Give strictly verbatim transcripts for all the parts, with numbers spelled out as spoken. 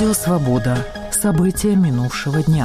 Радио «Свобода». События минувшего дня.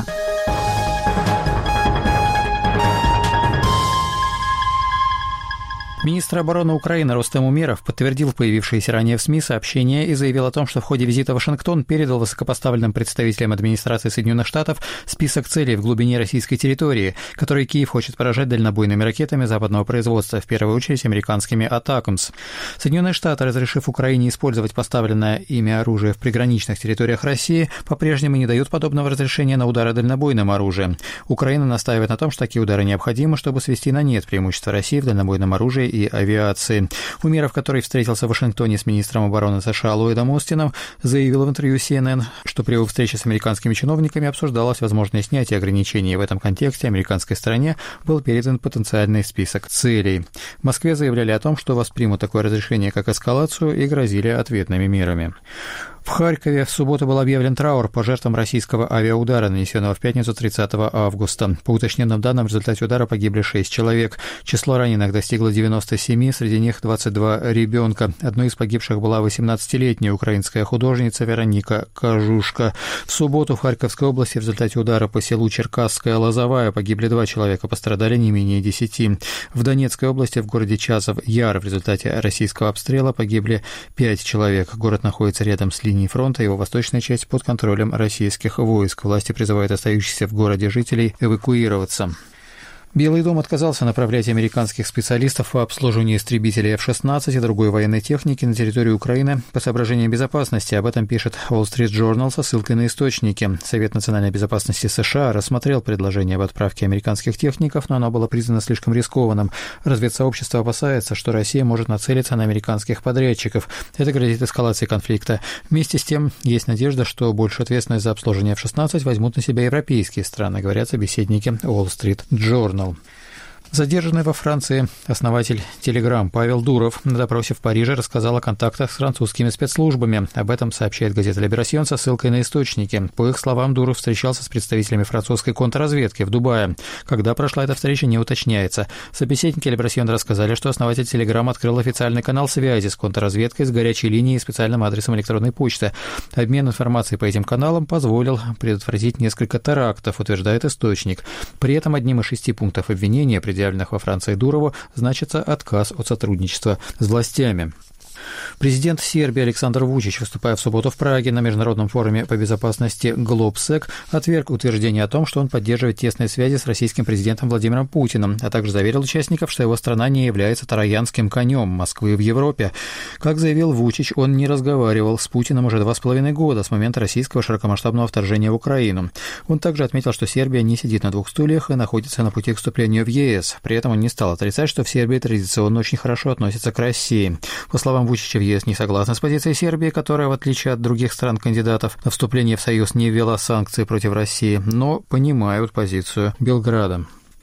Министр обороны Украины Рустем Умеров подтвердил появившиеся ранее в СМИ сообщения и заявил о том, что в ходе визита в Вашингтон передал высокопоставленным представителям администрации Соединенных Штатов список целей в глубине российской территории, которые Киев хочет поражать дальнобойными ракетами западного производства, в первую очередь американскими «Атакамс». Соединенные Штаты, разрешив Украине использовать поставленное ими оружие в приграничных территориях России, по-прежнему не дают подобного разрешения на удары дальнобойным оружием. Украина настаивает на том, что такие удары необходимы, чтобы свести на нет преимущество России в дальнобойном оружии и авиации. Умеров, который встретился в Вашингтоне с министром обороны США Ллойдом Остином, заявил в интервью си эн эн, что при его встрече с американскими чиновниками обсуждалось возможное снятие ограничений. В этом контексте американской стороне был передан потенциальный список целей. В Москве заявляли о том, что воспримут такое разрешение как эскалацию и грозили ответными мерами. В Харькове в субботу был объявлен траур по жертвам российского авиаудара, нанесенного в пятницу тридцатого августа. По уточненным данным, в результате удара погибли шесть человек. Число раненых достигло девяноста семи, среди них двадцать два ребенка. Одной из погибших была восемнадцатилетняя украинская художница Вероника Кожушка. В субботу в Харьковской области в результате удара по селу Черкасская Лозовая погибли два человека, пострадали не менее десяти. В Донецкой области в городе Часов-Яр в результате российского обстрела погибли пять человек. Город находится рядом с линией фронта, его восточная часть под контролем российских войск. Власти призывают остающихся в городе жителей эвакуироваться. Белый дом отказался направлять американских специалистов по обслуживанию истребителей эф шестнадцать и другой военной техники на территорию Украины по соображениям безопасности. Об этом пишет Wall Street Journal со ссылкой на источники. Совет национальной безопасности США рассмотрел предложение об отправке американских техников, но оно было признано слишком рискованным. Разведсообщество опасается, что Россия может нацелиться на американских подрядчиков. Это грозит эскалацией конфликта. Вместе с тем, есть надежда, что большую ответственность за обслуживание эф шестнадцать возьмут на себя европейские страны, говорят собеседники Wall Street Journal. Задержанный во Франции основатель Telegram Павел Дуров на допросе в Париже рассказал о контактах с французскими спецслужбами. Об этом сообщает газета «Либерасьон» со ссылкой на источники. По их словам, Дуров встречался с представителями французской контрразведки в Дубае. Когда прошла эта встреча, не уточняется. Собеседники «Либерасьон» рассказали, что основатель Telegram открыл официальный канал связи с контрразведкой с горячей линией и специальным адресом электронной почты. Обмен информацией по этим каналам позволил предотвратить несколько терактов, утверждает источник. При этом одним из шести пунктов обвинения, предъявленных во Франции Дурову, значится отказ от сотрудничества с властями. Президент Сербии Александр Вучич, выступая в субботу в Праге на Международном форуме по безопасности Глобсек, отверг утверждение о том, что он поддерживает тесные связи с российским президентом Владимиром Путиным, а также заверил участников, что его страна не является троянским конем Москвы в Европе. Как заявил Вучич, он не разговаривал с Путиным уже два с половиной года с момента российского широкомасштабного вторжения в Украину. Он также отметил, что Сербия не сидит на двух стульях и находится на пути к вступлению в е эс. При этом он не стал отрицать, что в Сербии традиционно очень хорошо относятся к России. По словам Вучича, в е эс не согласна с позицией Сербии, которая, в отличие от других стран-кандидатов на вступление в Союз, не ввела санкции против России, но понимают позицию Белграда.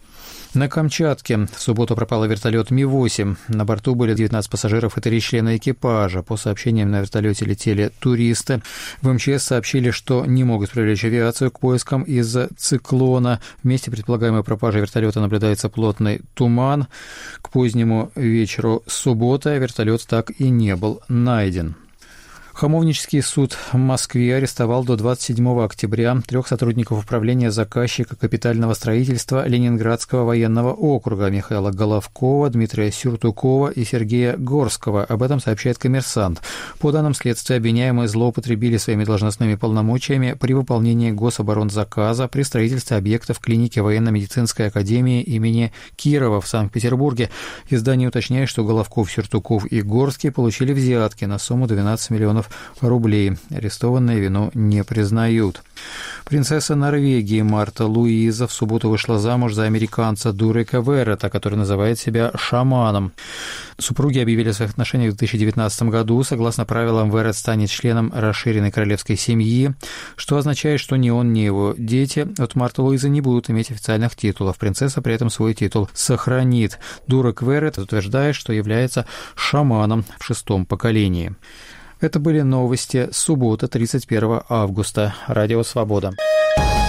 На Камчатке в субботу пропал вертолет Ми восемь. На борту были девятнадцать пассажиров и три члена экипажа. По сообщениям, на вертолете летели туристы. В эм че эс сообщили, что не могут привлечь авиацию к поискам из-за циклона. В месте предполагаемой пропажи вертолета наблюдается плотный туман. К позднему вечеру субботы вертолет так и не был найден. Хамовнический суд в Москве арестовал до двадцать седьмого октября трех сотрудников управления заказчика капитального строительства Ленинградского военного округа Михаила Головкова, Дмитрия Сюртукова и Сергея Горского. Об этом сообщает «Коммерсант». По данным следствия, обвиняемые злоупотребили своими должностными полномочиями при выполнении гособоронзаказа при строительстве объектов клиники военно-медицинской академии имени Кирова в Санкт-Петербурге. Издание уточняет, что Головков, Сюртуков и Горский получили взятки на сумму двенадцать миллионов рублей. Арестованные вину не признают. Принцесса Норвегии Марта Луиза в субботу вышла замуж за американца Дурека Веррета, который называет себя шаманом. Супруги объявили о своих отношениях в две тысячи девятнадцатом году. Согласно правилам, Веррет станет членом расширенной королевской семьи, что означает, что ни он, ни его дети от Марты Луизы не будут иметь официальных титулов. Принцесса при этом свой титул сохранит. Дурек Веррет утверждает, что является шаманом в шестом поколении. Это были новости. Суббота, тридцать первого августа. Радио «Свобода».